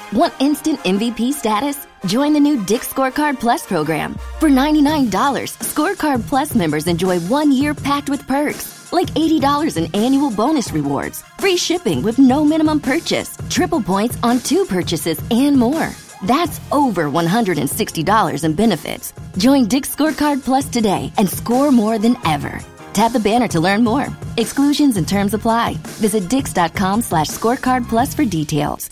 Want instant MVP status? Join the new Dick's Scorecard Plus program. For $99, Scorecard Plus members enjoy 1 year packed with perks, like $80 in annual bonus rewards, free shipping with no minimum purchase, triple points on 2 purchases, and more. That's over $160 in benefits. Join Dick's Scorecard Plus today and score more than ever. Tap the banner to learn more. Exclusions and terms apply. Visit dix.com/scorecard plus for details.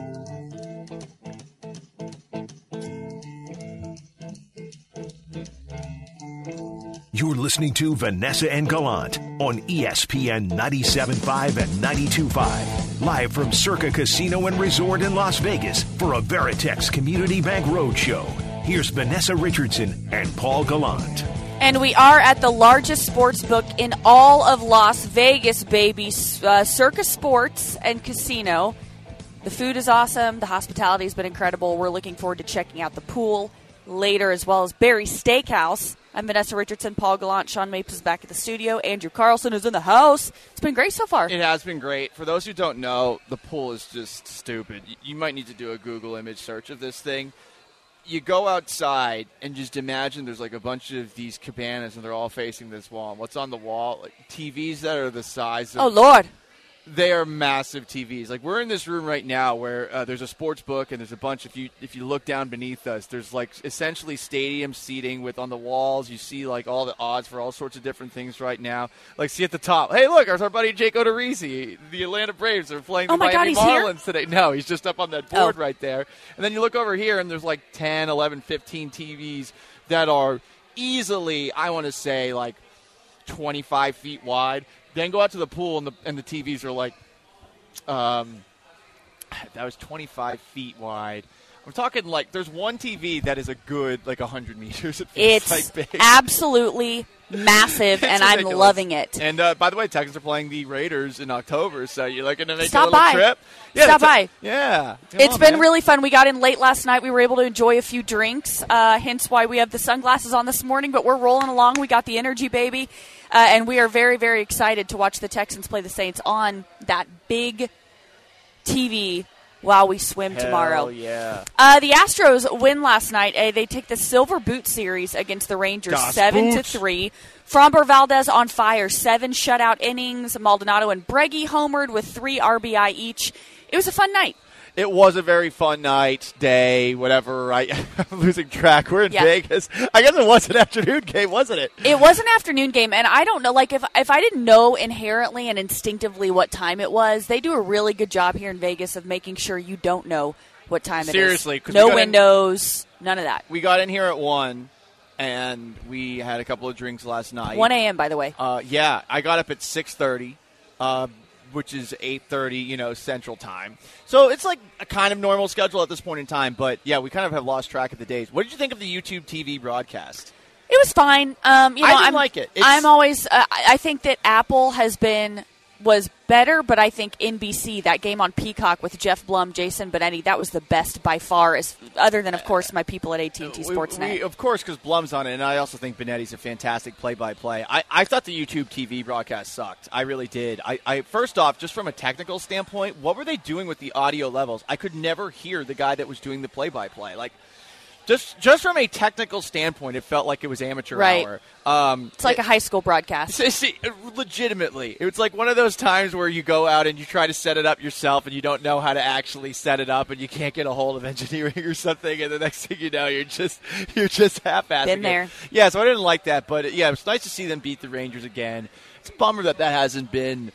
You're listening to Vanessa and Gallant on ESPN 97.5 and 92.5. Live from Circa Casino and Resort in Las Vegas for a Veritex Community Bank Roadshow. Here's Vanessa Richardson and Paul Gallant. And we are at the largest sports book in all of Las Vegas, baby, Circa Sports and Casino. The food is awesome. The hospitality has been incredible. We're looking forward to checking out the pool later, as well as Barry's Steakhouse. I'm Vanessa Richardson, Paul Gallant, Sean Mapes is back at the studio. Andrew Carlson is in the house. It's been great so far. It has been great. For those who don't know, the pool is just stupid. You might need to do a Google image search of this thing. You go outside and just imagine there's like a bunch of these cabanas and they're all facing this wall. And what's on the wall? Like TVs that are the size of... Oh, Lord. They are massive TVs. Like, we're in this room right now where there's a sports book and there's a bunch. If you look down beneath us, there's like essentially stadium seating with on the walls. You see like all the odds for all sorts of different things right now. Like, see at the top, hey, look, there's our buddy Jake Odorizzi. The Atlanta Braves are playing the Miami Marlins today. No, he's just up on that board right there. And then you look over here and there's like 10, 11, 15 TVs that are easily, I want to say, like 25 feet wide. Then go out to the pool, and the TVs are like, that was 25 feet wide. I'm talking like there's one TV that is a good, like 100 meters. It's like big. Absolutely massive, and ridiculous. I'm loving it. And by the way, Texans are playing the Raiders in October, so you're looking to make Stop a little by. trip. Yeah, Stop by. Yeah. It's been really fun. We got in late last night. We were able to enjoy a few drinks, hence why we have the sunglasses on this morning, but we're rolling along. We got the energy, baby. And we are very, very excited to watch the Texans play the Saints on that big TV while we swim tomorrow. Yeah. The Astros win last night. They take the Silver Boot Series against the Rangers 7-3. Framber Valdez on fire, 7 shutout innings. Maldonado and Breggy homered with 3 RBI each. It was a fun night. It was a very fun night, day, whatever. I'm losing track. We're in Vegas. I guess it was an afternoon game, wasn't it? It was an afternoon game, and I don't know, like, if I didn't know inherently and instinctively what time it was, they do a really good job here in Vegas of making sure you don't know what time it is. Seriously. No windows, none of that. We got in here at 1, and we had a couple of drinks last night. 1 a.m., by the way. Yeah, I got up at 6:30. Which is 8:30, Central Time. So it's like a kind of normal schedule at this point in time. But, yeah, we kind of have lost track of the days. What did you think of the YouTube TV broadcast? It was fine. I didn't like it. I'm always I think that Apple was better, but I think NBC, that game on Peacock with Jeff Blum, Jason Benetti, that was the best by far, other than, of course, my people at AT&T Sportsnet. Of course, because Blum's on it, and I also think Benetti's a fantastic play-by-play. I thought the YouTube TV broadcast sucked. I really did. I first off, just from a technical standpoint, what were they doing with the audio levels? I could never hear the guy that was doing the play-by-play. Like, Just from a technical standpoint, it felt like it was amateur hour. It's like a high school broadcast. Legitimately. It was like one of those times where you go out and you try to set it up yourself and you don't know how to actually set it up and you can't get a hold of engineering or something, and the next thing you know, you're just half-assing Been there. it. Yeah, so I didn't like that, but yeah, it was nice to see them beat the Rangers again. It's a bummer that hasn't been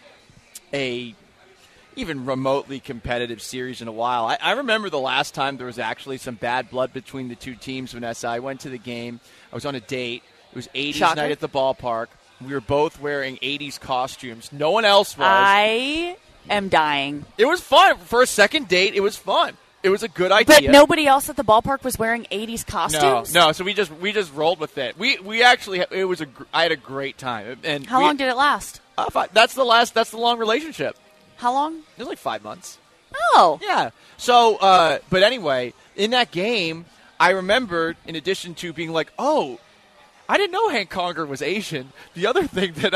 a even remotely competitive series in a while. I remember the last time there was actually some bad blood between the two teams, Vanessa. I went to the game. I was on a date. It was 80s night at the ballpark. We were both wearing 80s costumes. No one else was. I am dying. It was fun. For a second date, it was fun. It was a good idea. But nobody else at the ballpark was wearing 80s costumes? No. So we just rolled with it. We actually, I had a great time. And how long did it last? That's the long relationship. How long? It was like 5 months. Oh. Yeah. So, but anyway, in that game, I remembered, in addition to being like, oh, I didn't know Hank Conger was Asian. The other thing that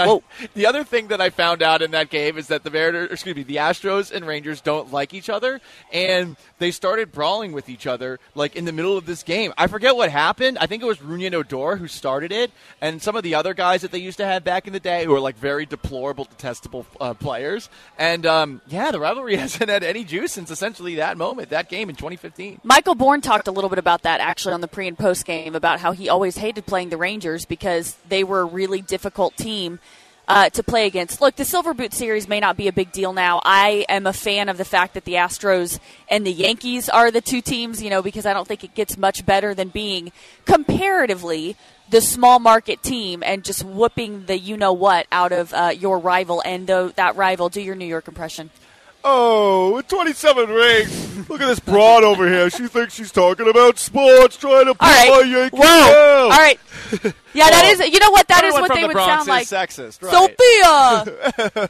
I found out in that game is that the Astros and Rangers don't like each other, and they started brawling with each other like in the middle of this game. I forget what happened. I think it was Runyan Odor who started it, and some of the other guys that they used to have back in the day who were like very deplorable, detestable players. And the rivalry hasn't had any juice since essentially that moment, that game in 2015. Michael Bourne talked a little bit about that actually on the pre and post game, about how he always hated playing the Rangers because they were a really difficult team to play against. Look, the Silver Boot Series may not be a big deal now. I am a fan of the fact that the Astros and the Yankees are the two teams, because I don't think it gets much better than being comparatively the small market team and just whooping the you-know-what out of your rival. And that rival, do your New York impression. Oh, with 27 rings. Look at this broad over here. She thinks she's talking about sports, trying to pull my Yankee Whoa. All right. Yeah, that is. You know what? That is what they would sound like. Sexist, right? Sophia,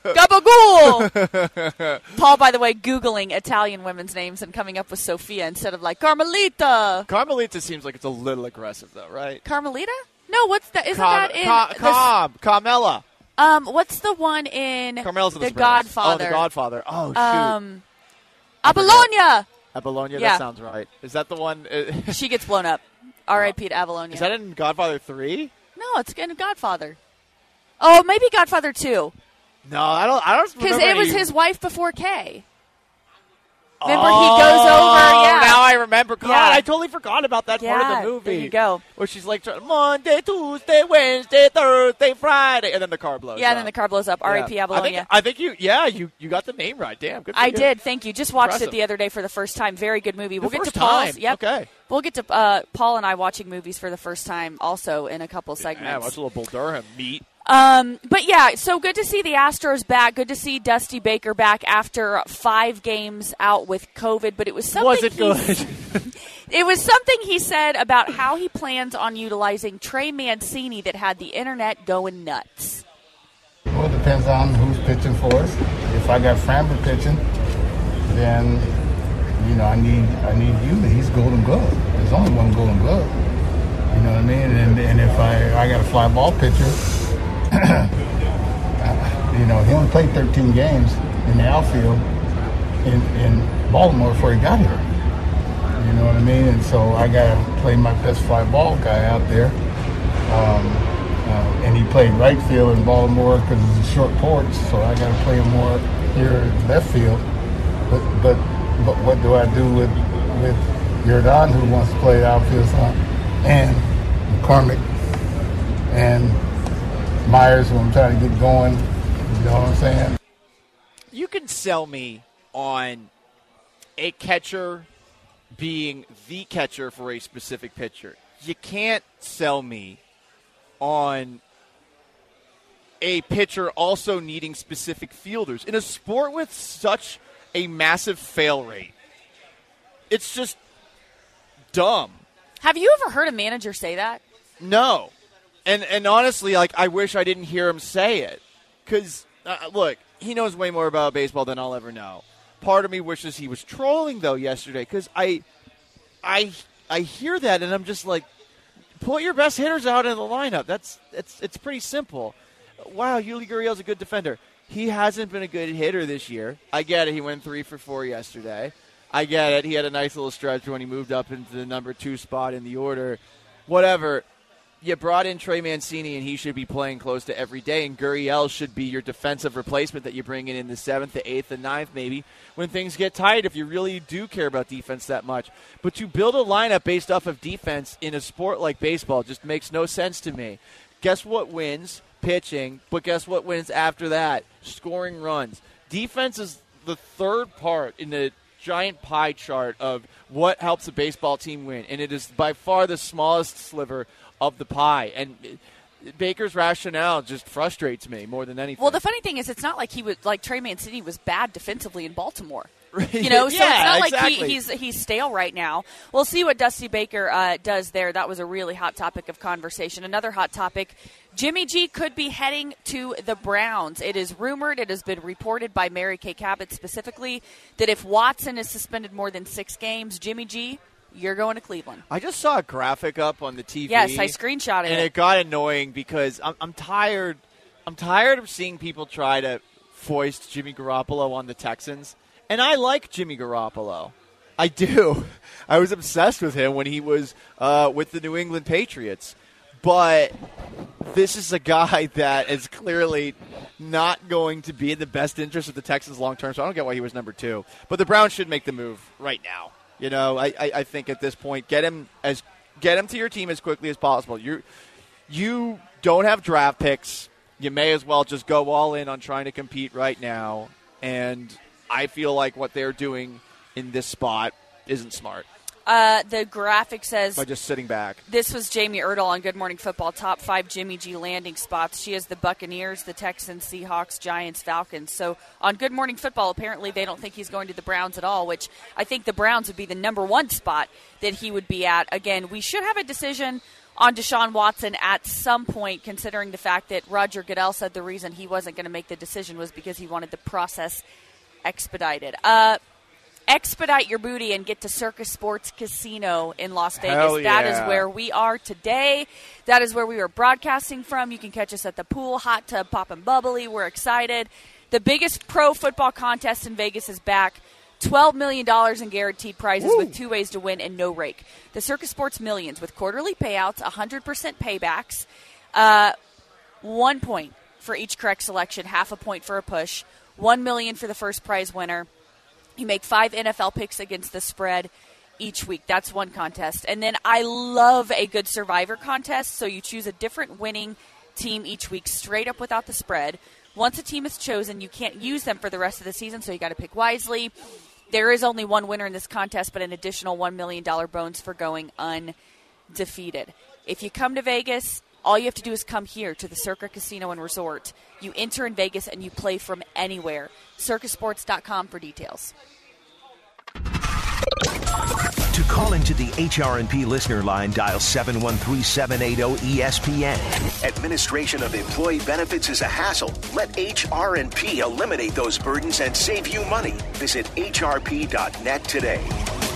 Gabagool. Paul, by the way, Googling Italian women's names and coming up with Sophia instead of like Carmelita. Carmelita seems like it's a little aggressive, though, right? Carmelita? No, what's that? Isn't that in Carmela? What's the one in Carmela's The Godfather? Oh, The Godfather. Oh, shoot. Apollonia. Apollonia, Yeah. that sounds right. Is that the one? She gets blown up. R.I.P. to Apollonia. Is that in Godfather 3? No, it's in Godfather. Oh, maybe Godfather 2. No, I don't. Because it was his wife before Kay. Remember, he goes over, yeah. Now I remember. God, Yeah. I totally forgot about that part of the movie. There you go. Where she's like, Monday, Tuesday, Wednesday, Thursday, Friday, and then the car blows up. Yeah, and then the car blows up. R.I.P. Apollonia. I think you got the name right. Damn, good for I you. did. Thank you. Just watched Impressive. it the other day for the first time. Very good movie. We'll get to first Paul's. time? Yep. Okay. We'll get to Paul and I watching movies for the first time also in a couple segments. Yeah, watch a little Bull Durham meet. But yeah, so good to see the Astros back. Good to see Dusty Baker back after 5 games out with COVID. But it was something. Was it good? It was something he said about how he plans on utilizing Trey Mancini that had the internet going nuts. Well, it depends on who's pitching for us. If I got Framber pitching, then I need you. He's Golden Glove. There's only one Golden Glove. You know what I mean? And if I got a fly ball pitcher. He only played 13 games in the outfield in Baltimore before he got here. You know what I mean? And so I got to play my best fly ball guy out there. And he played right field in Baltimore because it's a short porch, so I got to play him more here in left field. But what do I do with Yordan, who wants to play outfield slot, and McCormick, and Myers, who I'm trying to get going? You know what I'm saying? You can sell me on a catcher being the catcher for a specific pitcher. You can't sell me on a pitcher also needing specific fielders. In a sport with such a massive fail rate, it's just dumb. Have you ever heard a manager say that? No. And honestly, I wish I didn't hear him say it. Because, look, he knows way more about baseball than I'll ever know. Part of me wishes he was trolling, though, yesterday. Because I hear that, and I'm just like, put your best hitters out in the lineup. It's pretty simple. Wow, Yuli Gurriel's a good defender. He hasn't been a good hitter this year. I get it. He went 3 for 4 yesterday. I get it. He had a nice little stretch when he moved up into the number 2 spot in the order. Whatever. You brought in Trey Mancini, and he should be playing close to every day, and Gurriel should be your defensive replacement that you bring in the 7th, the 8th, the 9th maybe when things get tight if you really do care about defense that much. But to build a lineup based off of defense in a sport like baseball just makes no sense to me. Guess what wins? Pitching. But guess what wins after that? Scoring runs. Defense is the third part in the giant pie chart of what helps a baseball team win, and it is by far the smallest sliver of the pie. And Baker's rationale just frustrates me more than anything. Well, the funny thing is, it's not like Trey Mancini was bad defensively in Baltimore. So Yeah, it's not exactly. like he's stale right now. We'll see what Dusty Baker does there. That was a really hot topic of conversation. Another hot topic, Jimmy G could be heading to the Browns. It is rumored, it has been reported by Mary Kay Cabot specifically, that if Watson is suspended more than 6 games, Jimmy G you're going to Cleveland. I just saw a graphic up on the TV. Yes, I screenshotted it. And it got annoying because I'm tired. I'm tired of seeing people try to foist Jimmy Garoppolo on the Texans. And I like Jimmy Garoppolo. I do. I was obsessed with him when he was with the New England Patriots. But this is a guy that is clearly not going to be in the best interest of the Texans long term, so I don't get why he was number 2. But the Browns should make the move right now. You know, I think at this point, get him to your team as quickly as possible. You don't have draft picks. You may as well just go all in on trying to compete right now. And I feel like what they're doing in this spot isn't smart. The graphic says... By just sitting back. This was Jamie Erdahl on Good Morning Football. Top 5 Jimmy G landing spots. She has the Buccaneers, the Texans, Seahawks, Giants, Falcons. So on Good Morning Football, apparently they don't think he's going to the Browns at all, which I think the Browns would be the number 1 spot that he would be at. Again, we should have a decision on Deshaun Watson at some point, considering the fact that Roger Goodell said the reason he wasn't going to make the decision was because he wanted the process expedited. Expedite your booty and get to Circus Sports Casino in Las Vegas. Hell yeah. That is where we are today. That is where we are broadcasting from. You can catch us at the pool, hot tub, poppin' bubbly. We're excited. The biggest pro football contest in Vegas is back. $12 million in guaranteed prizes with 2 ways to win and no rake. The Circus Sports Millions with quarterly payouts, 100% paybacks, 1 point for each correct selection, half a point for a push, $1 million for the first prize winner. You make 5 NFL picks against the spread each week. That's one contest. And then I love a good Survivor contest, so you choose a different winning team each week straight up without the spread. Once a team is chosen, you can't use them for the rest of the season, so you got to pick wisely. There is only one winner in this contest, but an additional $1 million bonus for going undefeated. If you come to Vegas, all you have to do is come here to the Circa Casino and Resort. You enter in Vegas and you play from anywhere. Circasports.com for details. To call into the HRNP listener line, dial 713-780-ESPN. Administration of employee benefits is a hassle. Let HRNP eliminate those burdens and save you money. Visit hrp.net today.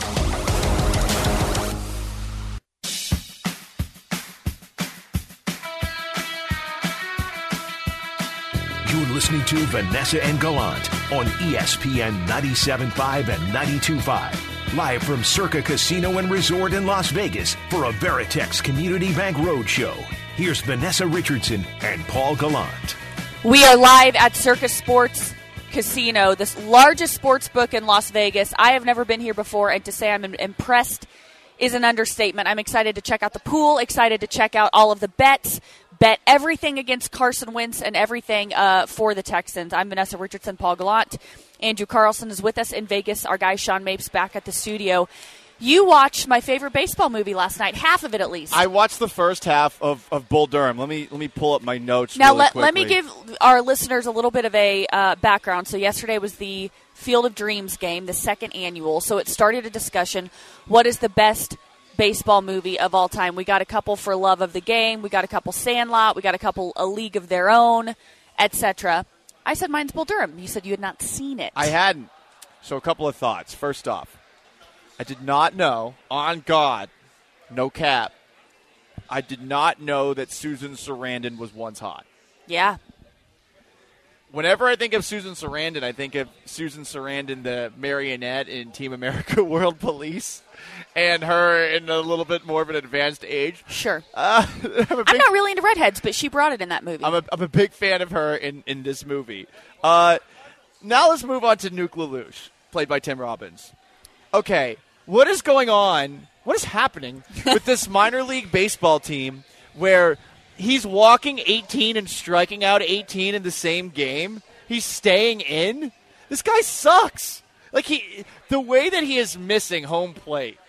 You're listening to Vanessa and Gallant on ESPN 97.5 and 92.5. Live from Circa Casino and Resort in Las Vegas for a Veritex Community Bank Roadshow. Here's Vanessa Richardson and Paul Gallant. We are live at Circa Sports Casino, the largest sports book in Las Vegas. I have never been here before, and to say I'm impressed is an understatement. I'm excited to check out the pool, excited to check out all of the bets. Bet everything against Carson Wentz and everything for the Texans. I'm Vanessa Richardson, Paul Gallant. Andrew Carlson is with us in Vegas. Our guy Sean Mapes back at the studio. You watched my favorite baseball movie last night, half of it at least. I watched the first half of Bull Durham. Let me pull up my notes now. Really quickly. Let me give our listeners a little bit of a background. So yesterday was the Field of Dreams game, the second annual. So it started a discussion. What is the best baseball movie of all time? We got a couple for Love of the Game. We got a couple Sandlot. We got a couple A League of Their Own, etc. I said mine's Bull Durham. You said you had not seen it. I hadn't. So a couple of thoughts. First off, I did not know, on God, no cap, I did not know that Susan Sarandon was once hot. Yeah. Whenever I think of Susan Sarandon, I think of Susan Sarandon, the marionette in Team America World Police, and her in a little bit more of an advanced age. Sure. I'm not really into redheads, but she brought it in that movie. I'm a big fan of her in this movie. Now let's move on to Nuke LaLoosh, played by Tim Robbins. Okay, what is going on? What is happening with this minor league baseball team where he's walking 18 and striking out 18 in the same game? He's staying in? This guy sucks. Like, the way that he is missing home plate,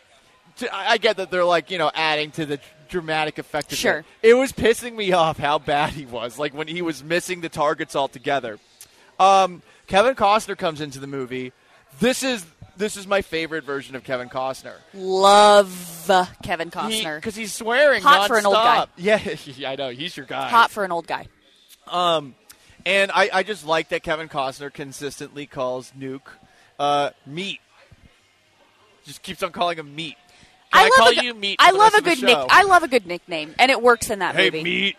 I get that they're, like, adding to the dramatic effect of sure. It was pissing me off how bad he was, like, when he was missing the targets altogether. Kevin Costner comes into the movie. This is my favorite version of Kevin Costner. Love Kevin Costner. Because he's swearing hot nonstop. for an old guy. Yeah, I know. He's your guy. Hot for an old guy. And I just like that Kevin Costner consistently calls Nuke meat. Just keeps on calling him meat. I call you Meat? I love a good I love a good nickname, and it works in that movie. Hey, Meat.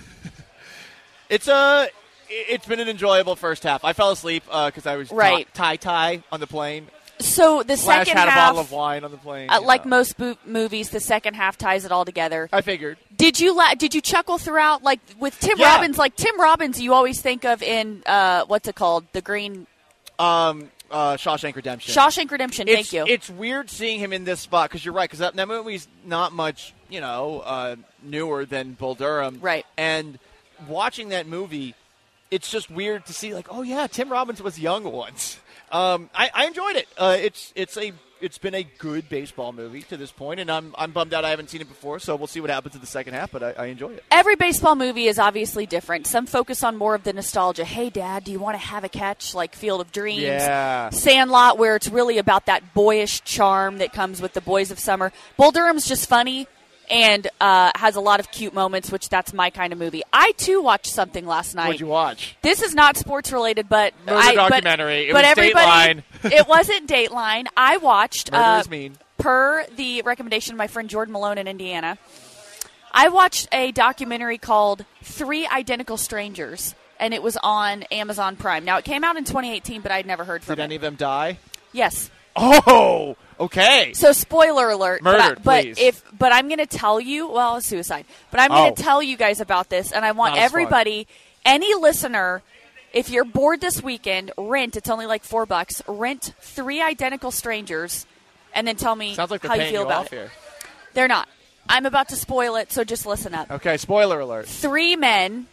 It's been an enjoyable first half. I fell asleep because I was tie on the plane. So the second had half, a bottle of wine on the plane. Like most movies, the second half ties it all together. I figured. Did you chuckle throughout? Like with Tim Robbins, Tim Robbins, you always think of in what's it called? The Green. Shawshank Redemption. Shawshank Redemption. Thank you. It's weird seeing him in this spot because you're right. Because that movie's not much, newer than Bull Durham. Right. And watching that movie, it's just weird to see. Like, oh yeah, Tim Robbins was young once. I enjoyed it. It's been a good baseball movie to this point, and I'm bummed out I haven't seen it before. So we'll see what happens in the second half. But I enjoy it. Every baseball movie is obviously different. Some focus on more of the nostalgia. Hey, Dad, do you want to have a catch? Like Field of Dreams, Sandlot, where it's really about that boyish charm that comes with the boys of summer. Bull Durham's just funny and has a lot of cute moments, which that's my kind of movie. I, too, watched something last night. What'd you watch? This is not sports-related, but it was a documentary. It was everybody, Dateline. It wasn't Dateline. I watched, Murder is Mean. per the recommendation of my friend Jordan Malone in Indiana, I watched a documentary called 3 Identical Strangers, and it was on Amazon Prime. Now, it came out in 2018, but I'd never heard from it. Did any of them die? Yes. Oh, okay. So spoiler alert. Murdered, please. But I'm going to tell you, well, suicide. But I'm going to tell you guys about this, and I want everybody, any listener, if you're bored this weekend, it's only like $4, rent 3 Identical Strangers, and then tell me how you feel about it. Here. They're not. I'm about to spoil it, so just listen up. Okay, spoiler alert. 3 men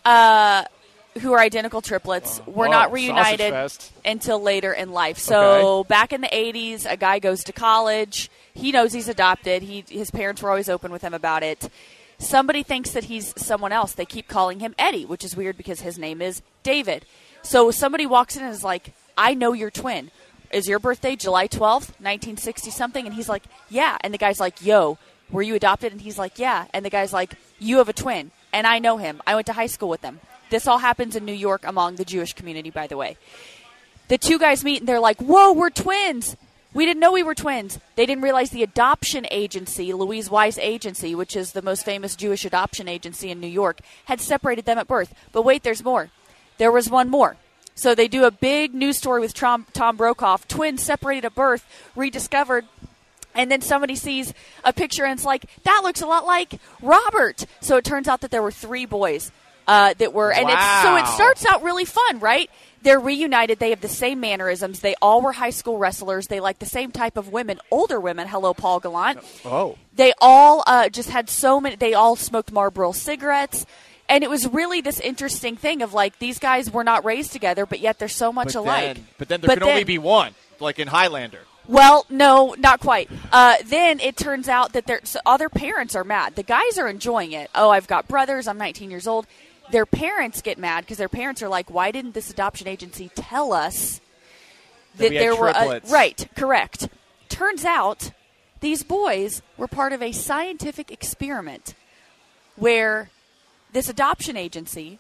who are identical triplets were not reunited until later in life. So back in the 80s, a guy goes to college. He knows he's adopted. His parents were always open with him about it. Somebody thinks that he's someone else. They keep calling him Eddie, which is weird because his name is David. So somebody walks in and is like, I know your twin. Is your birthday July 12th, 1960-something? And he's like, yeah. And the guy's like, yo, were you adopted? And he's like, yeah. And the guy's like, you have a twin. And I know him. I went to high school with him. This all happens in New York among the Jewish community, by the way. The 2 guys meet, and they're like, whoa, we're twins. We didn't know we were twins. They didn't realize the adoption agency, Louise Weiss Agency, which is the most famous Jewish adoption agency in New York, had separated them at birth. But wait, there's more. There was one more. So they do a big news story with Tom Brokaw, twins separated at birth, rediscovered. And then somebody sees a picture, and it's like, that looks a lot like Robert. So it turns out that there were 3 boys. That were, and so it starts out really fun, right? They're reunited. They have the same mannerisms. They all were high school wrestlers. They like the same type of women, older women. Hello, Paul Gallant. Oh. They all just had so many. They all smoked Marlboro cigarettes, and it was really this interesting thing of like these guys were not raised together, but yet they're so much alike. But then there can only be one, like in Highlander. Well, no, not quite. Then it turns out that other parents are mad. The guys are enjoying it. Oh, I've got brothers. I'm 19 years old. Their parents get mad because their parents are like, why didn't this adoption agency tell us that there were right, correct. Turns out these boys were part of a scientific experiment where this adoption agency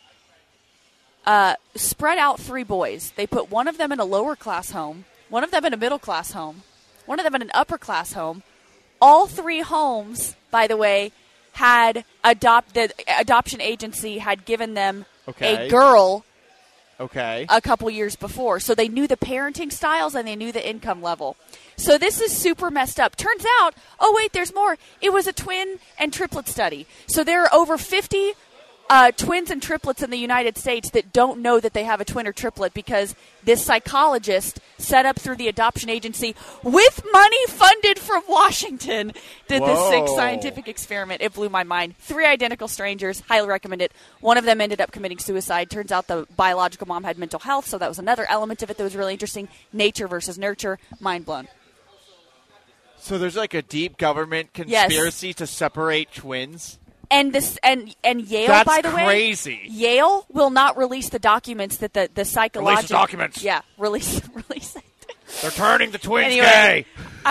spread out 3 boys. They put one of them in a lower class home, one of them in a middle class home, one of them in an upper class home. All 3 homes, by the way, had the adoption agency had given them a girl a couple years before. So they knew the parenting styles and they knew the income level. So this is super messed up. Turns out, oh, wait, there's more. It was a twin and triplet study. So there are over 50 twins and triplets in the United States that don't know that they have a twin or triplet because this psychologist set up through the adoption agency with money funded from Washington did this sick scientific experiment. It blew my mind. 3 Identical Strangers. Highly recommend it. One of them ended up committing suicide. Turns out the biological mom had mental health, so that was another element of it that was really interesting. Nature versus nurture. Mind blown. So there's like a deep government conspiracy to separate twins? And Yale, that's by the way, crazy. Yale will not release the documents that the psychological... Release the documents. Yeah, release it. They're turning the twins gay.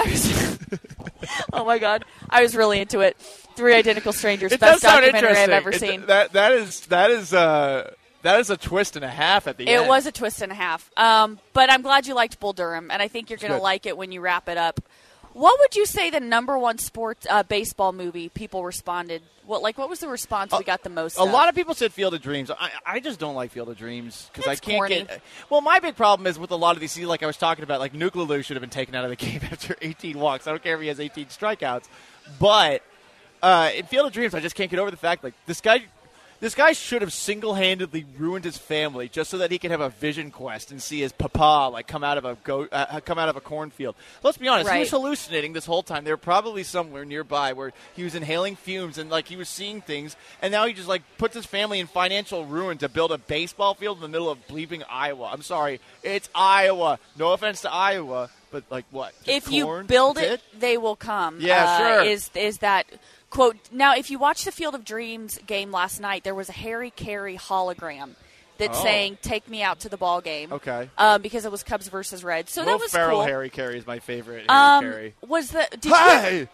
Oh, my God. I was really into it. 3 Identical Strangers. It Best does sound documentary I've interesting. ever seen. That is a twist and a half at the end. It was a twist and a half. But I'm glad you liked Bull Durham, and I think you're going to like it when you wrap it up. What would you say the number one sports baseball movie people responded? What was the response we got the most? A lot of people said Field of Dreams. I just don't like Field of Dreams because I can't corny. get. Well, my big problem is with a lot of these. Like I was talking about, like Nuclear should have been taken out of the game after 18 walks. I don't care if he has 18 strikeouts, but in Field of Dreams, I just can't get over the fact like this guy should have single-handedly ruined his family just so that he could have a vision quest and see his papa like come out of a cornfield. Let's be honest, Right. He was hallucinating this whole time. They were probably somewhere nearby where he was inhaling fumes and like he was seeing things, and now he just like puts his family in financial ruin to build a baseball field in the middle of bleeping Iowa. I'm sorry, it's Iowa. No offense to Iowa, but like what? Just If you corn? build That's it, they will come. Yeah, sure. Is that quote? Now, if you watch the Field of Dreams game last night, there was a Harry Carey hologram that's saying, "Take me out to the ball game." Okay. Because it was Cubs versus Reds, so Will that was Ferrell, cool. Harry Carey is my favorite. Harry Carey. Was the? Did Hey,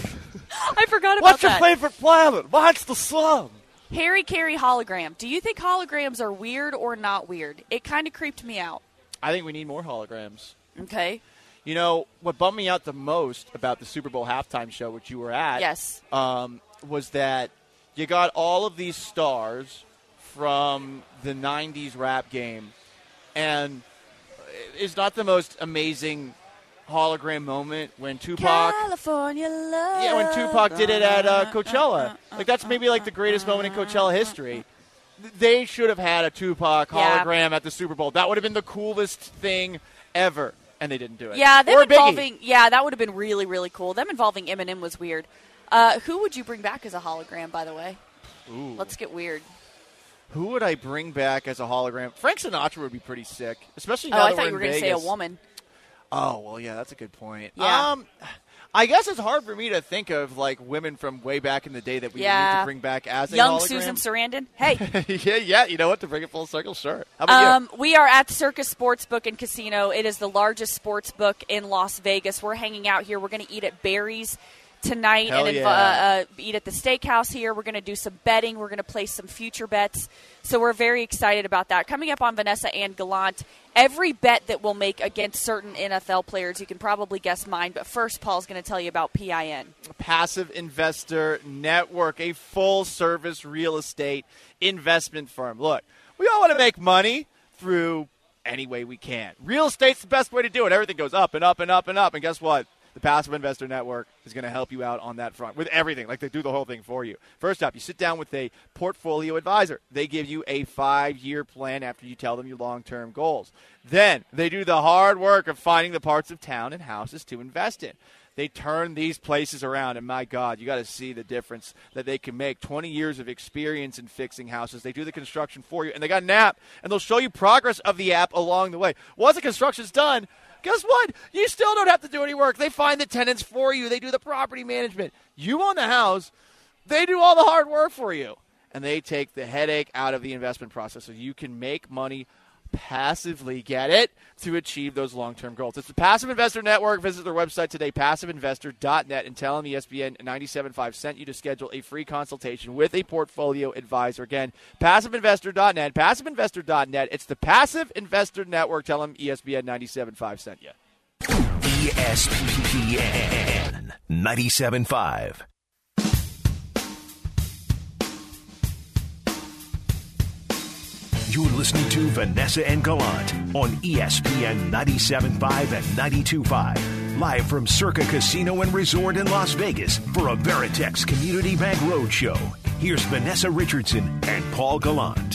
I forgot about what's your that. favorite planet? What's the sun? Harry Carey hologram. Do you think holograms are weird or not weird? It kind of creeped me out. I think we need more holograms. Okay. You know, what bummed me out the most about the Super Bowl halftime show, which you were at, Yes. was that you got all of these stars from the 90s rap game, and it's not the most amazing hologram moment when Tupac... California love. Yeah, when Tupac did it at Coachella. Like, that's maybe like the greatest moment in Coachella history. They should have had a Tupac hologram at the Super Bowl. That would have been the coolest thing ever. And they didn't do it. Yeah, them or Biggie. involving. Yeah, that would have been really, really cool. Them involving Eminem was weird. Who would you bring back as a hologram? By the way, Ooh. let's get weird. Who would I bring back as a hologram? Frank Sinatra would be pretty sick, especially now I that thought we're you were in going to say a Vegas. woman. Oh, well, yeah, that's a good point. Yeah. I guess it's hard for me to think of like women from way back in the day that we need to bring back as a Young hologram. Susan Sarandon. Hey. yeah, you know what? To bring it full circle, sure. How about you? We are at Circus Sportsbook and Casino. It is the largest sports book in Las Vegas. We're hanging out here. We're going to eat at Barry's tonight Hell and yeah. eat at the steakhouse here. We're going to do some betting. We're going to place some future bets. So we're very excited about that. Coming up on Vanessa and Gallant, every bet that we'll make against certain NFL players, you can probably guess mine. But first, Paul's going to tell you about PIN. Passive Investor Network, a full-service real estate investment firm. Look, we all want to make money through any way we can. Real estate's the best way to do it. Everything goes up and up and up and up. And guess what? The Passive Investor Network is going to help you out on that front with everything. Like, they do the whole thing for you. First up, you sit down with a portfolio advisor. They give you a 5-year plan after you tell them your long-term goals. Then they do the hard work of finding the parts of town and houses to invest in. They turn these places around, and my God, you got to see the difference that they can make. 20 years of experience in fixing houses. They do the construction for you, and they got an app, and they'll show you progress of the app along the way. Once the construction's done, guess what? You still don't have to do any work. They find the tenants for you. They do the property management. You own the house. They do all the hard work for you, and they take the headache out of the investment process so you can make money passively, get it, to achieve those long-term goals. It's the Passive Investor Network. Visit their website today, passiveinvestor.net, and tell them ESPN 97.5 sent you to schedule a free consultation with a portfolio advisor. Again, passiveinvestor.net, passiveinvestor.net. It's the Passive Investor Network. Tell them ESPN 97.5 sent you. ESPN 97.5. You're listening to Vanessa and Gallant on ESPN 97.5 and 92.5. Live from Circa Casino and Resort in Las Vegas for a Veritex Community Bank Roadshow. Here's Vanessa Richardson and Paul Gallant.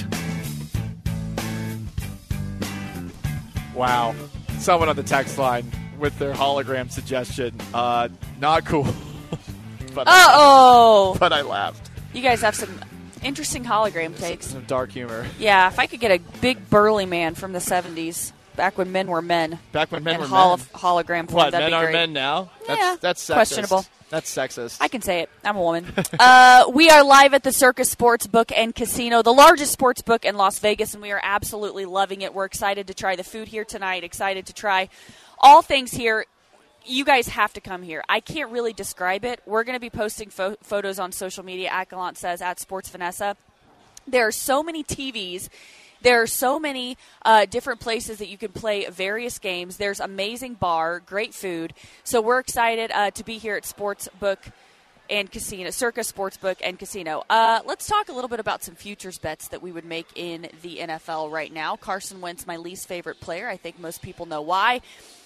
Wow. Someone on the text line with their hologram suggestion. Not cool. But Uh-oh. I laughed. You guys have some interesting hologram takes. Some dark humor. Yeah, if I could get a big burly man from the 70s, back when men were men. Back when men in were hologram form, What, that'd men be are great. men now? Yeah, That's sexist. questionable. That's sexist. I can say it. I'm a woman. We are live at the Circus Sportsbook and Casino, the largest sports book in Las Vegas, and we are absolutely loving it. We're excited to try the food here tonight, excited to try all things here. You guys have to come here. I can't really describe it. We're going to be posting photos on social media, at Gallant Says, at Sports Vanessa. There are so many TVs There are so many different places that you can play various games. There's amazing bar, great food. So we're excited to be here at Sportsbook and Casino, Circa Sportsbook and Casino. Let's talk a little bit about some futures bets that we would make in the NFL right now. Carson Wentz, my least favorite player. I think most people know why.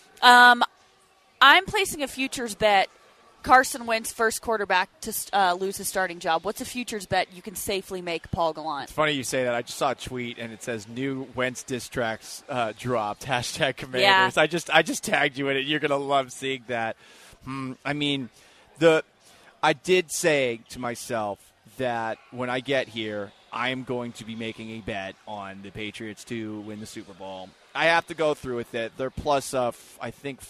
I'm placing a futures bet. Carson Wentz, first quarterback to lose his starting job. What's a futures bet you can safely make, Paul Gallant? It's funny you say that. I just saw a tweet, and it says new Wentz diss tracks dropped. # Commanders. Yeah. I just tagged you in it. You're going to love seeing that. I mean, I did say to myself that when I get here, I am going to be making a bet on the Patriots to win the Super Bowl. I have to go through with it. They're plus, I think,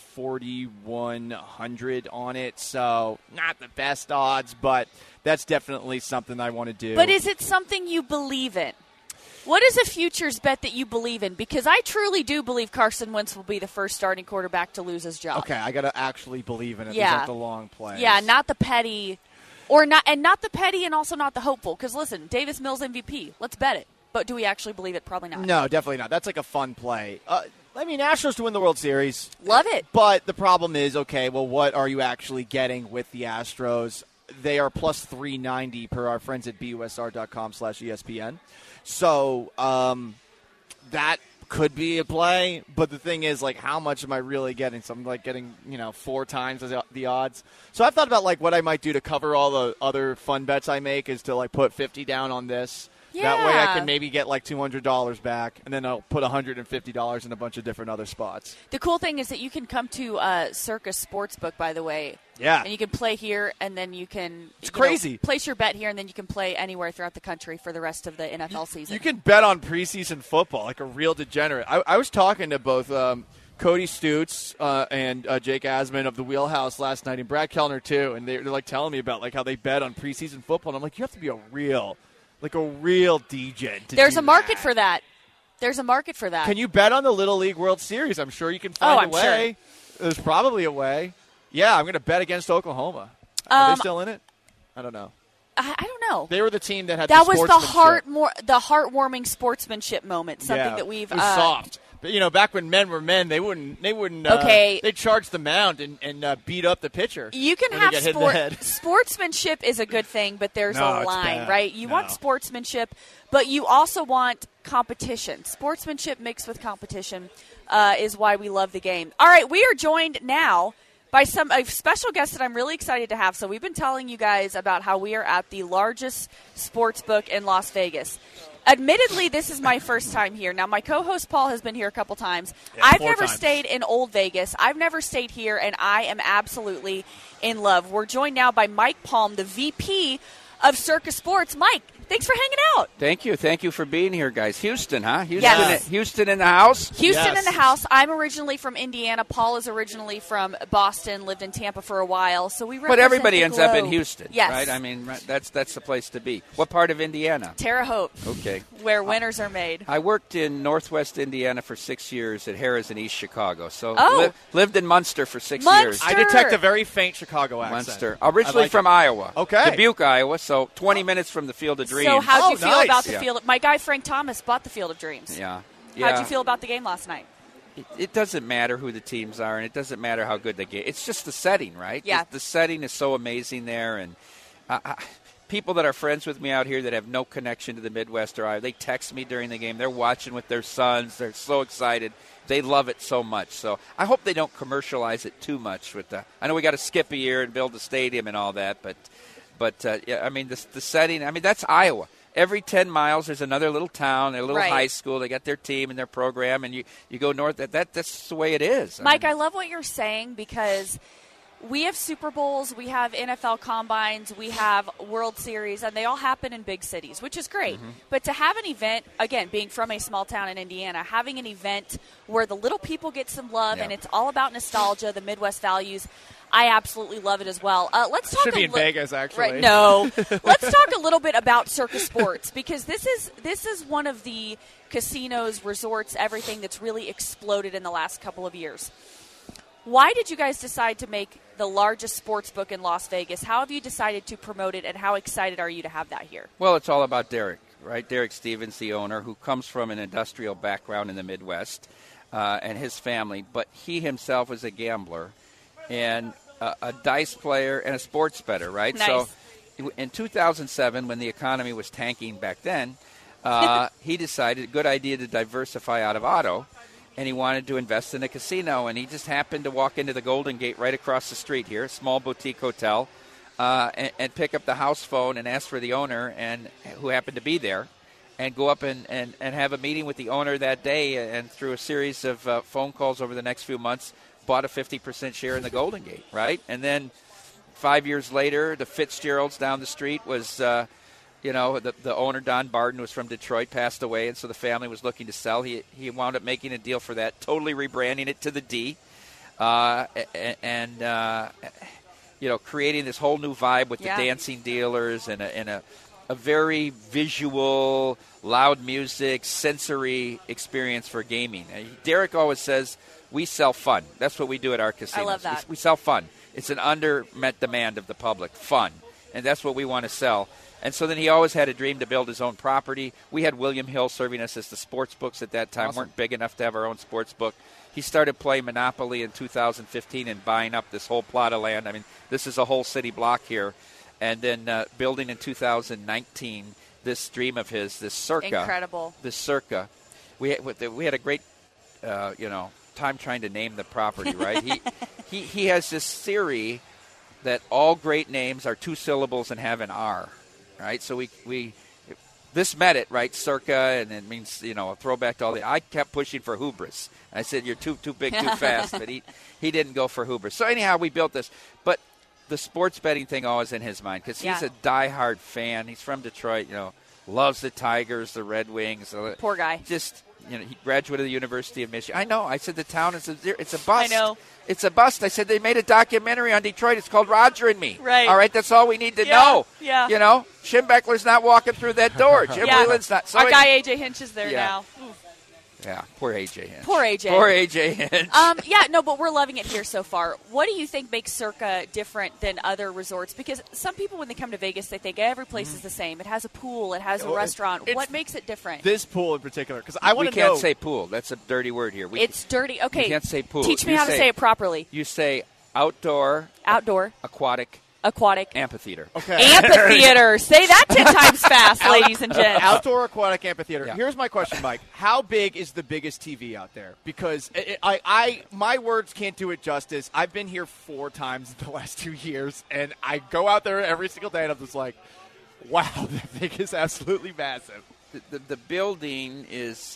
4,100 on it, so not the best odds, but that's definitely something I want to do. But is it something you believe in? What is a futures bet that you believe in? Because I truly do believe Carson Wentz will be the first starting quarterback to lose his job. Okay, I got to actually believe in it. Yeah. These aren't the long plays. Yeah, not the petty, not the petty, and also not the hopeful. Because listen, Davis Mills MVP. Let's bet it. But do we actually believe it? Probably not. No, definitely not. That's like a fun play. I mean, Astros to win the World Series. Love it. But the problem is, okay, well, what are you actually getting with the Astros? They are plus 390 per our friends at busr.com/ESPN. So that could be a play. But the thing is, like, how much am I really getting? So I'm like getting, 4 times the odds. So I've thought about like what I might do to cover all the other fun bets I make is to like put 50 down on this. Yeah. That way I can maybe get like $200 back, and then I'll put $150 in a bunch of different other spots. The cool thing is that you can come to Circa Sportsbook, by the way. Yeah. And you can play here, and then you can crazy. Place your bet here, and then you can play anywhere throughout the country for the rest of the NFL season. You can bet on preseason football like a real degenerate. I was talking to both Cody Stutz and Jake Asman of the Wheelhouse last night, and Brad Kellner too, and they're like telling me about like how they bet on preseason football. And I'm like, you have to be a real degen. There's a market for that. There's a market for that. Can you bet on the Little League World Series? I'm sure you can find a way. Sure. There's probably a way. Yeah, I'm going to bet against Oklahoma. Are they still in it? I don't know. I don't know. They were the team that had that the was the heartwarming sportsmanship moment. Something that we've it was soft. But back when men were men, they wouldn't. Okay. They charged the mound and beat up the pitcher. You can have sportsmanship is a good thing, but there's a line, right? You want sportsmanship, but you also want competition. Sportsmanship mixed with competition is why we love the game. All right, we are joined now by a special guest that I'm really excited to have. So we've been telling you guys about how we are at the largest sports book in Las Vegas. Admittedly, this is my first time here. Now, my co-host Paul has been here a couple times. Yeah, I've never stayed in Old Vegas. I've never stayed here, and I am absolutely in love. We're joined now by Mike Palm, the VP of Circa Sports. Mike, thanks for hanging out. Thank you for being here, guys. Houston, huh? Yes. Houston in the house? Houston in the house. I'm originally from Indiana. Paul is originally from Boston, lived in Tampa for a while. So we represent But everybody the ends globe. up in Houston, yes. right? I mean, that's the place to be. What part of Indiana? Terre Haute. Okay. Where winners are made. I worked in Northwest Indiana for 6 years at Harrah's in East Chicago. So lived in Munster for 6 years. I detect a very faint Chicago accent. Munster. Originally from Iowa. Okay. Dubuque, Iowa, so 20 minutes from the Field of Dreams. So how'd you feel nice. about the Field? My guy Frank Thomas bought the Field of Dreams. Yeah. How'd you feel about the game last night? It doesn't matter who the teams are, and it doesn't matter how good they get. It's just the setting, right? Yeah. The setting is so amazing there, and people that are friends with me out here that have no connection to the Midwest or Iowa, they text me during the game. They're watching with their sons. They're so excited. They love it so much. So I hope they don't commercialize it too much. I know we got to skip a year and build a stadium and all that, but yeah, I mean the setting. I mean that's Iowa. Every 10 miles, there's another little town, a little high school. They got their team and their program, and you go north. That's the way it is. Mike, I love what you're saying because we have Super Bowls, we have NFL Combines, we have World Series, and they all happen in big cities, which is great. Mm-hmm. But to have an event, again, being from a small town in Indiana, having an event where the little people get some love and it's all about nostalgia, the Midwest values, I absolutely love it as well. Let's talk. Should be in Vegas, actually. Right, no, let's talk a little bit about Circa Sports because this is one of the casinos, resorts, everything that's really exploded in the last couple of years. Why did you guys decide to make the largest sports book in Las Vegas? How have you decided to promote it, and how excited are you to have that here? Well, it's all about Derek. right? Derek Stevens, the owner, who comes from an industrial background in the Midwest, and his family. But he himself was a gambler and a dice player and a sports bettor, right? Nice. So in 2007, when the economy was tanking back then, he decided a good idea to diversify out of auto, and he wanted to invest in a casino. And he just happened to walk into the Golden Gate right across the street here, a small boutique hotel, and pick up the house phone and ask for the owner, and who happened to be there, and go up and have a meeting with the owner that day. And through a series of phone calls over the next few months, bought a 50% share in the Golden Gate, right? And then 5 years later, the Fitzgeralds down the street was, the owner, Don Barden, was from Detroit, passed away, and so the family was looking to sell. He wound up making a deal for that, totally rebranding it to the D, creating this whole new vibe with the dancing dealers and a very visual, loud music, sensory experience for gaming. Derek always says, we sell fun. That's what we do at our casinos. I love that. We sell fun. It's an under-met demand of the public, fun. And that's what we want to sell. And so then he always had a dream to build his own property. We had William Hill serving us as the sports books at that time. Awesome. Weren't big enough to have our own sports book. He started playing Monopoly in 2015 and buying up this whole plot of land. I mean, this is a whole city block here. And then building in 2019 this dream of his, this Circa. Incredible. This Circa. We had a great, time trying to name the property, right? He has this theory that all great names are two syllables and have an R, right? So we this met it, right? Circa, and it means, a throwback to all the. I kept pushing for hubris. I said, you're too big, too fast, but he didn't go for hubris. So anyhow, we built this. But the sports betting thing always in his mind, because he's a diehard fan. He's from Detroit, loves the Tigers, the Red Wings. Poor guy. Just, he graduated the University of Michigan. I know. I said the town it's a bust. I know. It's a bust. I said they made a documentary on Detroit. It's called Roger and Me. Right. All right, that's all we need to know. Yeah. Schimbeckler's not walking through that door. Jim Whelan's not. So our guy A.J. Hinch is there now. Yeah, poor A.J. Hinch. Poor A.J. Hinch. But we're loving it here so far. What do you think makes Circa different than other resorts? Because some people, when they come to Vegas, they think every place is the same. It has a pool. It has a restaurant. What makes it different? This pool in particular, because I want to know. We can't say pool. That's a dirty word here. It's dirty. Okay. You can't say pool. Teach me how to say it properly. You say outdoor, aquatic, amphitheater. Okay. Amphitheater. Say that 10 times fast, ladies and gents. Outdoor aquatic amphitheater. Yeah. Here's my question, Mike. How big is the biggest TV out there? Because my words can't do it justice. I've been here 4 times in the last 2 years, and I go out there every single day, and I'm just like, wow, that thing is absolutely massive. The building is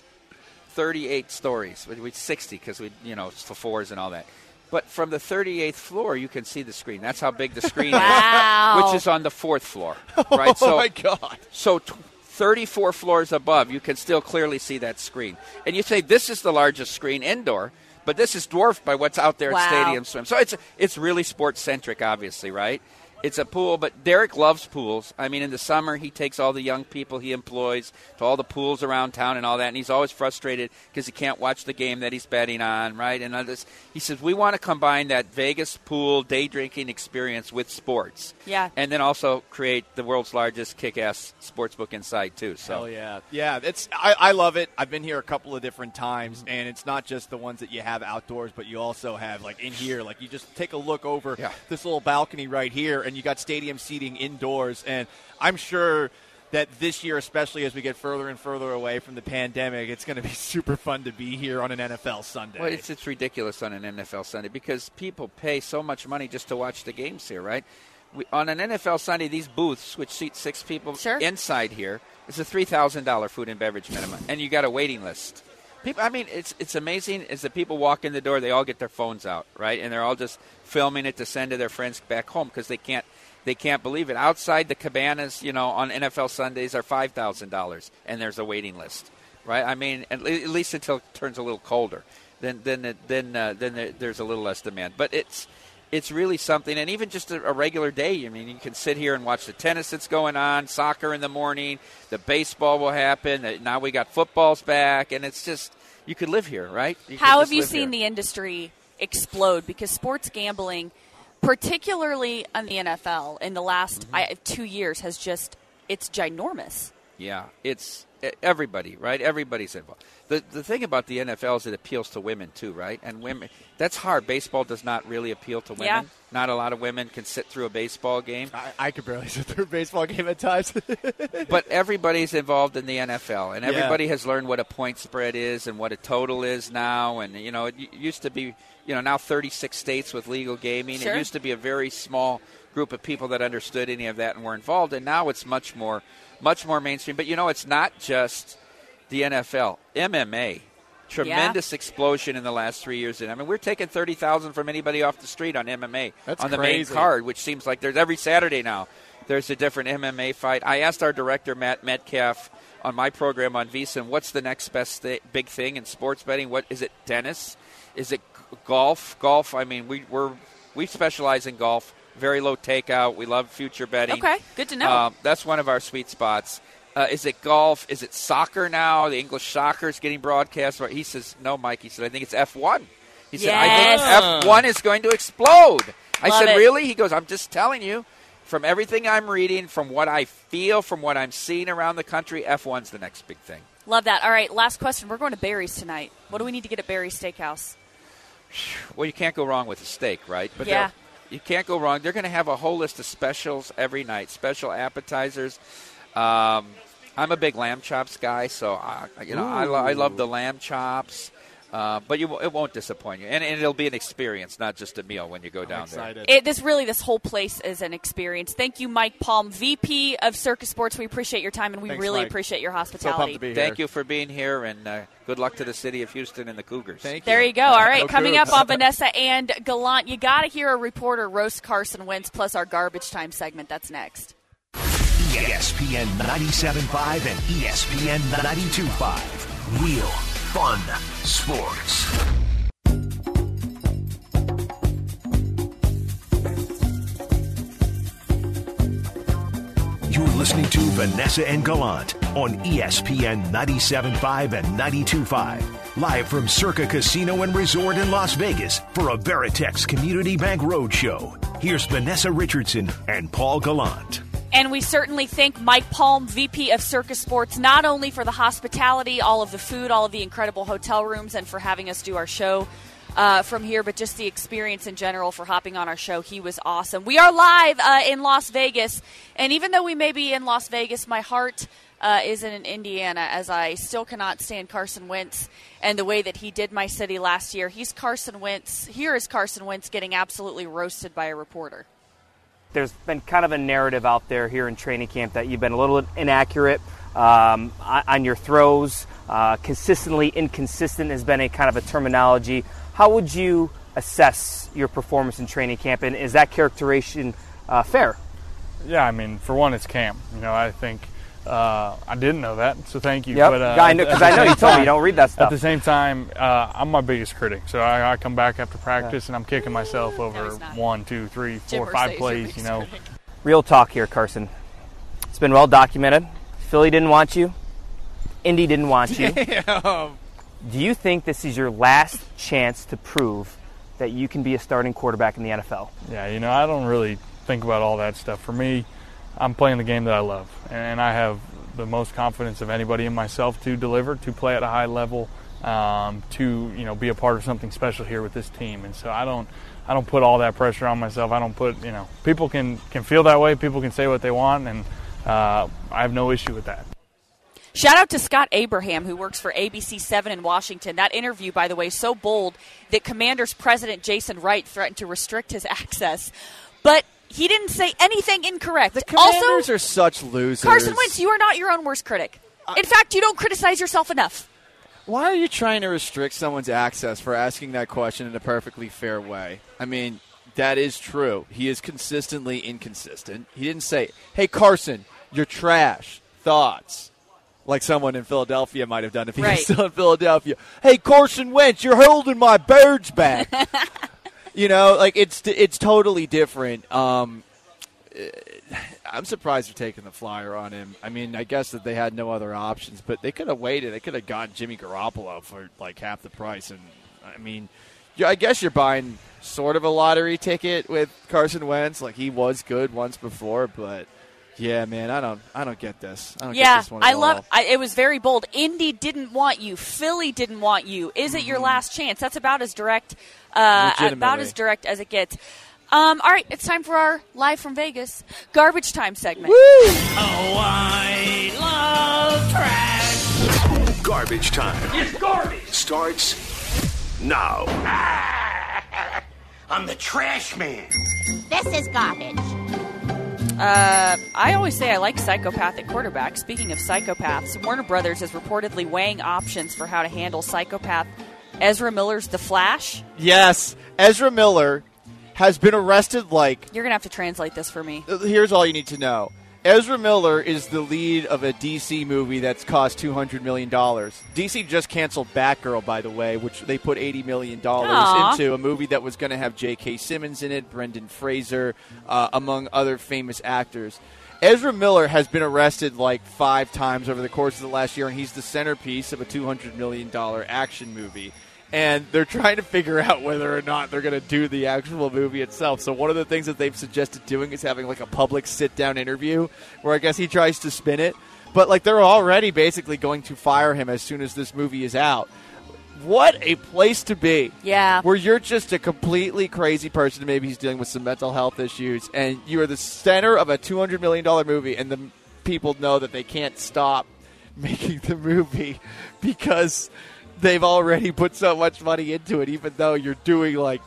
38 stories. We 60 because it's for fours and all that. But from the 38th floor, you can see the screen. That's how big the screen is, which is on the 4th floor. Right? Oh, my God. So 34 floors above, you can still clearly see that screen. And you say, this is the largest screen indoor, but this is dwarfed by what's out there at Stadium Swim. So it's really sports-centric, obviously, right? It's a pool, but Derek loves pools. I mean, in the summer, he takes all the young people he employs to all the pools around town and all that, and he's always frustrated because he can't watch the game that he's betting on, right? And others. He says, we want to combine that Vegas pool day drinking experience with sports. Yeah. And then also create the world's largest kick-ass sportsbook inside, too. So. Hell yeah. Yeah, I love it. I've been here a couple of different times, and it's not just the ones that you have outdoors, but you also have, like, in here. Like, you just take a look over this little balcony right here, and you got stadium seating indoors, and I'm sure that this year, especially as we get further and further away from the pandemic, it's going to be super fun to be here on an NFL Sunday. Well, it's ridiculous on an NFL Sunday because people pay so much money just to watch the games here, right? On an NFL Sunday, these booths, which seat 6 people inside here, is a $3,000 food and beverage minimum, and you got a waiting list. People, I mean, it's amazing as the people walk in the door, they all get their phones out, right? And they're all just filming it to send to their friends back home because they can't believe it. Outside the cabanas, on NFL Sundays are $5,000, and there's a waiting list, right? I mean, at least until it turns a little colder. Then there's a little less demand. But it's really something, and even just a regular day. I mean, you can sit here and watch the tennis that's going on, soccer in the morning, the baseball will happen. Now we got footballs back, and it's just you could live here, right? How have you seen the industry explode? Because sports gambling, particularly on the NFL, in the last 2 years, it's ginormous. Yeah, it's everybody, right? Everybody's involved. The thing about the NFL is it appeals to women too, right? And women, that's hard. Baseball does not really appeal to women. Yeah. Not a lot of women can sit through a baseball game. I could barely sit through a baseball game at times. But everybody's involved in the NFL, and everybody has learned what a point spread is and what a total is now. And, it used to be, now 36 states with legal gaming. Sure. It used to be a very small group of people that understood any of that and were involved, and now it's much more mainstream. But, it's not just the NFL. MMA, tremendous explosion in the last 3 years. I mean, we're taking 30,000 from anybody off the street on MMA. That's on the crazy. main card, which seems like there's every Saturday now. There's a different MMA fight. I asked our director, Matt Metcalf, on my program on VSiN, what's the next best big thing in sports betting? What is it? Tennis? Is it golf? Golf. I mean, we specialize in golf. Very low takeout. We love future betting. Okay, good to know. That's one of our sweet spots. Is it golf? Is it soccer now? The English soccer is getting broadcast. He says, no, Mike. He said, I think it's F1. He said, I think F1 is going to explode. I said, really? He goes, I'm just telling you. From everything I'm reading, from what I feel, from what I'm seeing around the country, F1's the next big thing. Love that. All right, last question. We're going to Barry's tonight. What do we need to get at Barry's Steakhouse? Well, you can't go wrong with a steak, right? But yeah. You can't go wrong. They're going to have a whole list of specials every night, special appetizers. I'm a big lamb chops guy, so I love the lamb chops. But it won't disappoint you, and it'll be an experience, not just a meal when you go down there. This whole place is an experience. Thank you, Mike Palm, VP of Circus Sports. We appreciate your time, and we really appreciate your hospitality. So pumped to be here. Thank you for being here, and good luck to the city of Houston and the Cougars. Thank you. There you go. All right, Go coming Cougs. up on Vanessa and Gallant, you got to hear a reporter roast Carson Wentz plus our garbage time segment. That's next. ESPN 97.5 and ESPN 92.5. Real fun sports. You're listening to Vanessa and Gallant on ESPN 97.5 and 92.5. Live from Circa Casino and Resort in Las Vegas for a Veritex Community Bank Roadshow. Here's Vanessa Richardson and Paul Gallant. And we certainly thank Mike Palm, VP of Circus Sports, not only for the hospitality, all of the food, all of the incredible hotel rooms, and for having us do our show from here, but just the experience in general for hopping on our show. He was awesome. We are live in Las Vegas, and even though we may be in Las Vegas, my heart is in Indiana, as I still cannot stand Carson Wentz and the way that he did my city last year. Here is Carson Wentz getting absolutely roasted by a reporter. There's been kind of a narrative out there here in training camp that you've been a little inaccurate on your throws. Consistently inconsistent has been a kind of a terminology. How would you assess your performance in training camp, and is that characterization fair? Yeah, I mean, for one, it's camp. I think I didn't know that, so thank you. Yep. But, because I know you told me you don't read that stuff. At the same time, I'm my biggest critic, so I come back after practice and I'm kicking myself over 1, 2, 3, 4, 5 plays. Real talk here, Carson. It's been well documented. Philly didn't want you. Indy didn't want you. Do you think this is your last chance to prove that you can be a starting quarterback in the NFL? Yeah, I don't really think about all that stuff. For me, I'm playing the game that I love, and I have the most confidence of anybody in myself to deliver, to play at a high level, to be a part of something special here with this team. And so I don't put all that pressure on myself. I don't put people can feel that way. People can say what they want, and I have no issue with that. Shout out to Scott Abraham, who works for ABC7 in Washington. That interview, by the way, so bold that Commanders president Jason Wright threatened to restrict his access. But he didn't say anything incorrect. The Commanders are such losers. Carson Wentz, you are not your own worst critic. In fact, you don't criticize yourself enough. Why are you trying to restrict someone's access for asking that question in a perfectly fair way? I mean, that is true. He is consistently inconsistent. He didn't say, hey, Carson, you're trash. Thoughts. Like someone in Philadelphia might have done if he was still in Philadelphia. Hey, Carson Wentz, you're holding my birds back. It's totally different. I'm surprised they're taking the flyer on him. I mean, I guess that they had no other options, but they could have waited. They could have gotten Jimmy Garoppolo for like half the price. And I mean, I guess you're buying sort of a lottery ticket with Carson Wentz. Like, he was good once before, but Yeah, man, I don't get this. I don't get this one at all. It was very bold. Indy didn't want you. Philly didn't want you. Is it your last chance? That's about as direct as it gets. All right, it's time for our Live from Vegas Garbage Time segment. Woo! Oh, I love trash. Garbage Time. It's garbage. Starts now. I'm the trash man. This is garbage. I always say I like psychopathic quarterbacks. Speaking of psychopaths, Warner Brothers is reportedly weighing options for how to handle psychopath Ezra Miller's The Flash. Yes, Ezra Miller has been arrested like... You're going to have to translate this for me. Here's all you need to know. Ezra Miller is the lead of a DC movie that's cost $200 million. DC just canceled Batgirl, by the way, which they put $80 million into, a movie that was going to have J.K. Simmons in it, Brendan Fraser, among other famous actors. Ezra Miller has been arrested like 5 times over the course of the last year, and he's the centerpiece of a $200 million action movie. And they're trying to figure out whether or not they're going to do the actual movie itself. So one of the things that they've suggested doing is having like a public sit-down interview where I guess he tries to spin it. But like they're already basically going to fire him as soon as this movie is out. What a place to be. Yeah. Where you're just a completely crazy person. Maybe he's dealing with some mental health issues. And you are the center of a $200 million movie. And the people know that they can't stop making the movie because... they've already put so much money into it, even though you're doing like,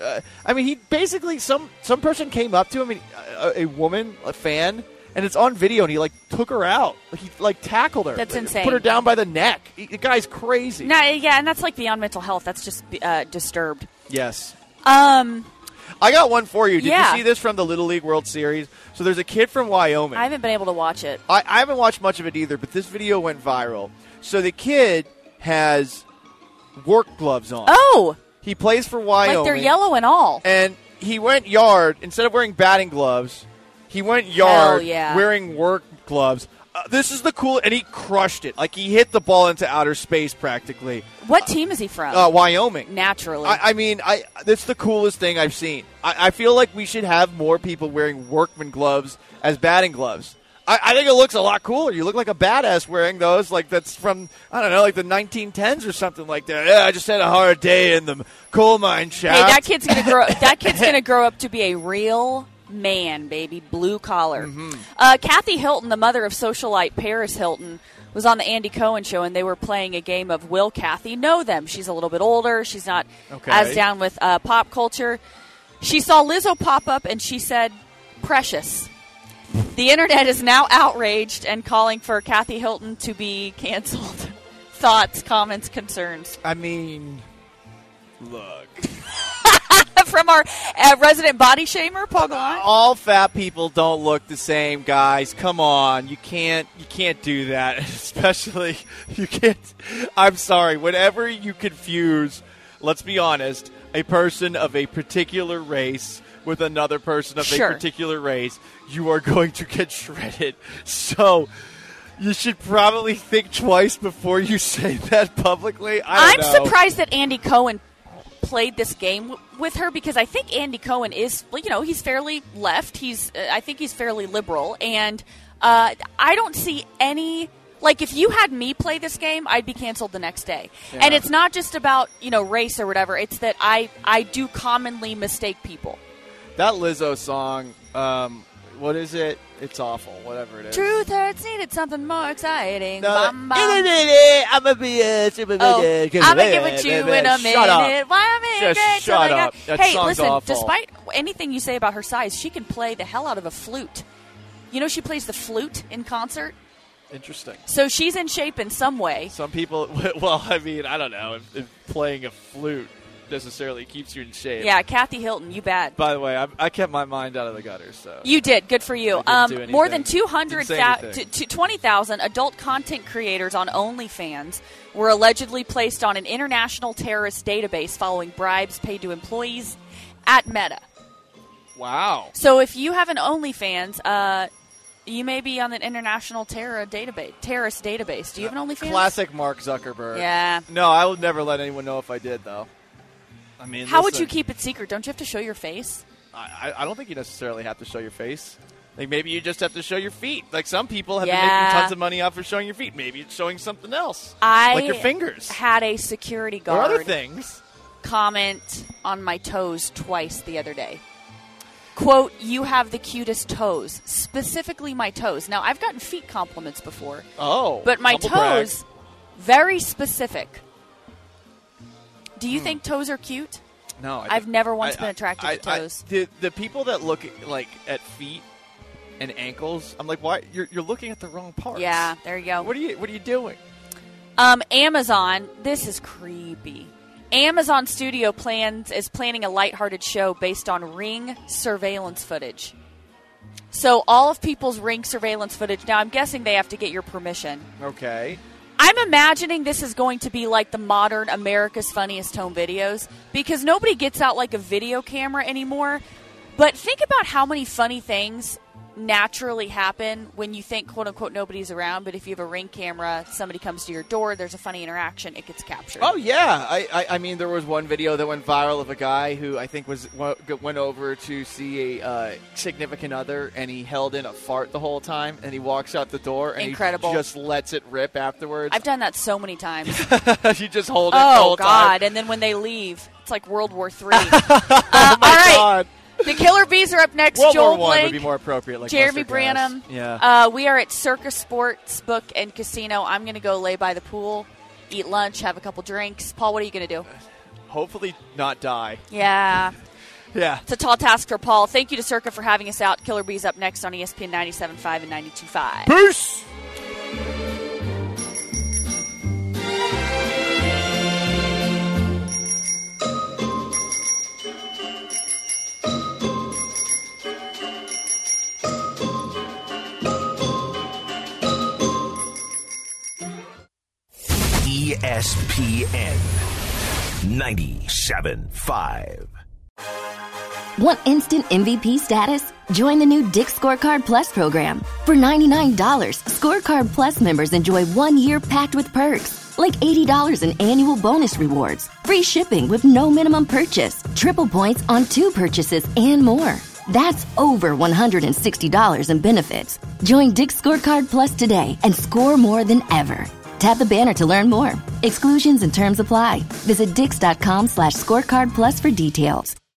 he basically some person came up to him, a woman, a fan, and it's on video, and he like took her out, he like tackled her. That's insane. Put her down by the neck. The guy's crazy. No, yeah, and that's like beyond mental health. That's just disturbed. Yes. I got one for you. Did you see this from the Little League World Series? So there's a kid from Wyoming. I haven't been able to watch it. I haven't watched much of it either, but this video went viral. So the kid has work gloves on. Oh! He plays for Wyoming. Like they're yellow and all. And he went yard, instead of wearing batting gloves, he went yard wearing work gloves. This is the cool, and he crushed it. Like he hit the ball into outer space practically. What team is he from? Wyoming. Naturally. That's the coolest thing I've seen. I feel like we should have more people wearing workman gloves as batting gloves. I think it looks a lot cooler. You look like a badass wearing those. Like that's from, I don't know, like the 1910s or something like that. Yeah, I just had a hard day in the coal mine shaft. Hey, that kid's gonna grow. That kid's gonna grow up to be a real man, baby, blue collar. Mm-hmm. Kathy Hilton, the mother of socialite Paris Hilton, was on the Andy Cohen show, and they were playing a game of Will Kathy Know Them? She's a little bit older. She's not as down with pop culture. She saw Lizzo pop up, and she said, "Precious." The internet is now outraged and calling for Kathy Hilton to be canceled. Thoughts, comments, concerns? I mean, look. From our resident body shamer, Paul Gallant. All fat people don't look the same, guys. Come on. You can't do that. Especially, you can't. I'm sorry. Whenever you confuse, let's be honest, a person of a particular race with another person of a particular race, you are going to get shredded. So you should probably think twice before you say that publicly. I'm surprised that Andy Cohen played this game with her, because I think Andy Cohen is, he's fairly left. I think he's fairly liberal, and I don't see any. Like, if you had me play this game, I'd be canceled the next day. Yeah. And it's not just about, race or whatever. It's that I do commonly mistake people. That Lizzo song, what is it? It's awful, whatever it is. Truth hurts, needed something more exciting. No, I'm gonna be a super I'm gonna get with you in a minute. Shut up. Why Just shut up. That hey, song's listen, awful. Despite anything you say about her size, she can play the hell out of a flute. She plays the flute in concert. Interesting. So she's in shape in some way. Some people, I don't know if playing a flute necessarily keeps you in shape. Yeah, Kathy Hilton, you bad. By the way, I kept my mind out of the gutter. So you did. Good for you. More than 20,000 adult content creators on OnlyFans were allegedly placed on an international terrorist database following bribes paid to employees at Meta. Wow. So if you have an OnlyFans, you may be on an international terrorist database. Do you have an OnlyFans? Classic Mark Zuckerberg. Yeah. No, I would never let anyone know if I did, though. How would you keep it secret? Don't you have to show your face? I don't think you necessarily have to show your face. Like maybe you just have to show your feet. Like some people have been making tons of money off of showing your feet. Maybe it's showing something else, like your fingers. Had a security guard or other things comment on my toes twice the other day. Quote, "You have the cutest toes." Specifically my toes. Now, I've gotten feet compliments before. Oh. But my toes, brag. Very specific. Do you think toes are cute? No. I've never once been attracted to toes. The people that look at feet and ankles, I'm like, why? You're looking at the wrong parts. Yeah, there you go. What are you doing? Amazon, this is creepy. Amazon Studio is planning a lighthearted show based on Ring surveillance footage. So all of people's Ring surveillance footage, now I'm guessing they have to get your permission. Okay. I'm imagining this is going to be like the modern America's Funniest Home Videos because nobody gets out like a video camera anymore. But think about how many funny things naturally happen when you think, quote unquote, nobody's around. But if you have a Ring camera, somebody comes to your door, there's a funny interaction, it gets captured. Oh yeah, I mean there was one video that went viral of a guy who I think went over to see a significant other, and he held in a fart the whole time, and he walks out the door and Incredible. He just lets it rip afterwards. I've done that so many times. You just hold it the Oh whole God! time. And then when they leave, it's like World War III. All right. God. The Killer Bees are up next. World Joel War I Blank, would be more appropriate. Like Jeremy Buster Grass. Branham. Yeah. We are at Circa Sportsbook and Casino. I'm going to go lay by the pool, eat lunch, have a couple drinks. Paul, what are you going to do? Hopefully not die. Yeah. Yeah. It's a tall task for Paul. Thank you to Circa for having us out. Killer Bees up next on ESPN 97.5 and 92.5. Peace! ESPN 97.5. Want instant MVP status? Join the new Dick's Scorecard Plus program. For $99, Scorecard Plus members enjoy 1 year packed with perks, like $80 in annual bonus rewards, free shipping with no minimum purchase, triple points on 2 purchases, and more. That's over $160 in benefits. Join Dick's Scorecard Plus today and score more than ever. Tap the banner to learn more. Exclusions and terms apply. Visit Dix.com/scorecard plus for details.